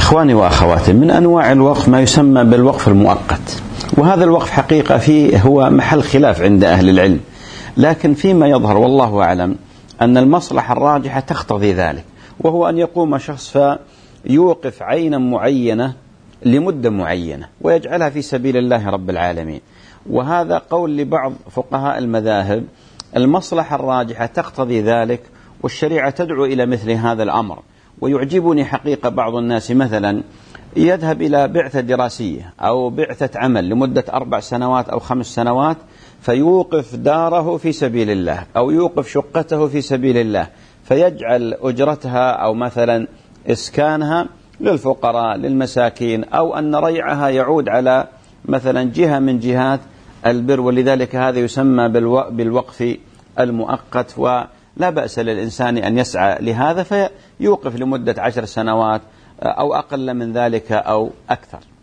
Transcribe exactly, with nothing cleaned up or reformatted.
إخواني وأخواتي، من أنواع الوقف ما يسمى بالوقف المؤقت، وهذا الوقف حقيقة فيه هو محل خلاف عند أهل العلم، لكن فيما يظهر والله أعلم أن المصلحة الراجحة تقتضي ذلك، وهو أن يقوم شخص فيوقف عينا معينة لمدة معينة ويجعلها في سبيل الله رب العالمين. وهذا قول لبعض فقهاء المذاهب، المصلحة الراجحة تقتضي ذلك، والشريعة تدعو إلى مثل هذا الأمر. ويعجبني حقيقة بعض الناس مثلا يذهب إلى بعثة دراسية أو بعثة عمل لمدة أربع سنوات أو خمس سنوات، فيوقف داره في سبيل الله أو يوقف شقته في سبيل الله، فيجعل أجرتها أو مثلا إسكانها للفقراء للمساكين، أو أن ريعها يعود على مثلا جهة من جهات البر. ولذلك هذا يسمى بالوقف المؤقت، ولا بأس للإنسان أن يسعى لهذا فيوقف لمدة عشر سنوات أو أقل من ذلك أو أكثر.